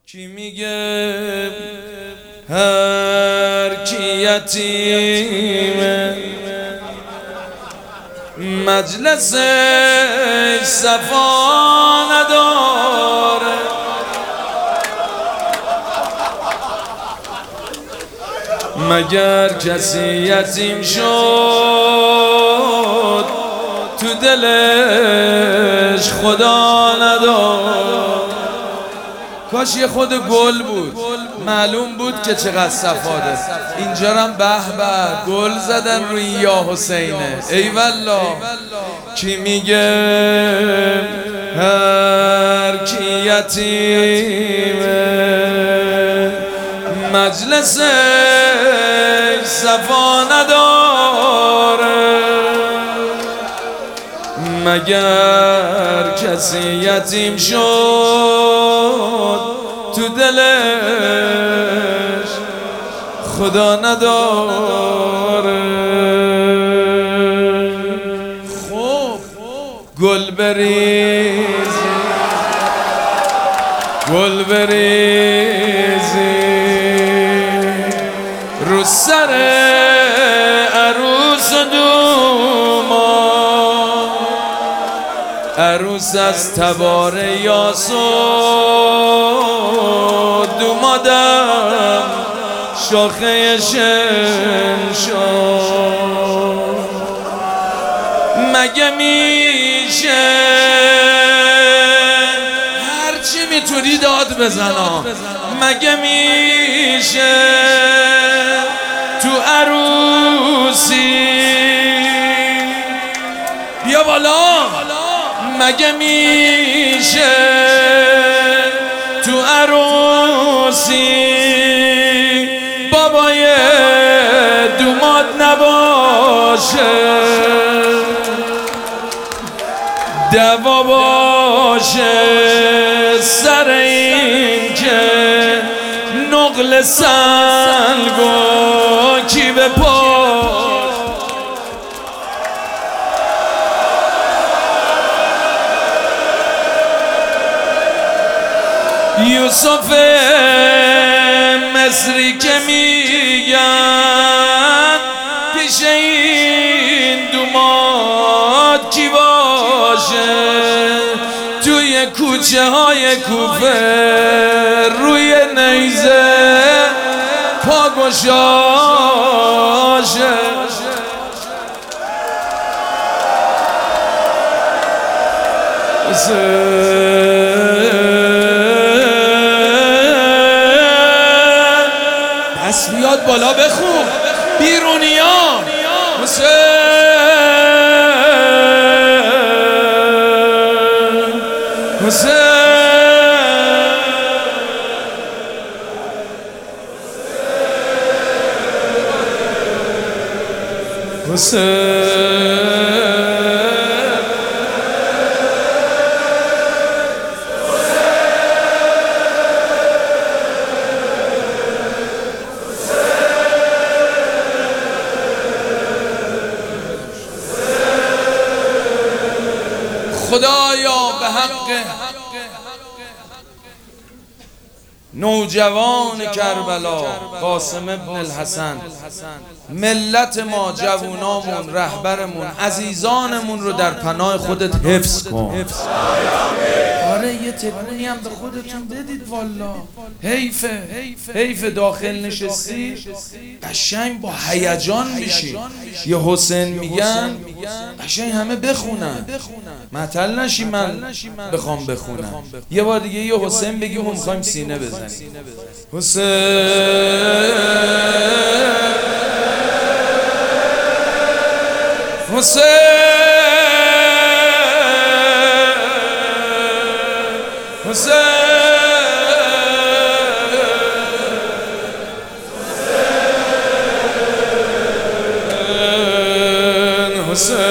کی میگه هر کی یتیمه مجلس صفا نداره، مگر کسی یتیم شد تو دلش خدا نداره. کاش یه خود گل بود، معلوم بود که چقدر صفاده. اینجا هم به به گل زدن روی یا حسینه. ای والله. کی میگه هر کی یتیمه مجلس صفا نداره، مگر کسی یتیم شد تو دلش خدا نداره. خب گل بریزی گل بریزی رو سر عروس دوما، عروس از تبار یاسود اومدم شاخه شمشاد. مگه میشه هرچی میتونی داد بزنا، مگه میشه تو عروسی بیا بالا، مگه میشه تو عروسی بابای دوماد نباشه، دوا باشه سر این که نقل سنگو کی به پا. یوسف مصری که میگن پیش این دوماد کی باشه، توی کوچه های کوفه روی نیزه پا گشاشه. دست بیاد بالا بخون بیرونیا. حسین حسین حسین خدایا به حق نوجوان کربلا قاسم ابن الحسن، ملت ما، جوونامون، رهبرمون، عزیزانمون رو در پناه خودت حفظ کن. آره یه تکونی هم به خودتون بدید والا. حیفه داخل نشستی قشنگ با هیجان میشی. یه حسین میگن قشنگ همه بخونن، معطل نشی من بخوام بخونم. یه بار دیگه یه حسین بگیم ما میخوایم سینه بزنیم. حسین حسین حسین حسین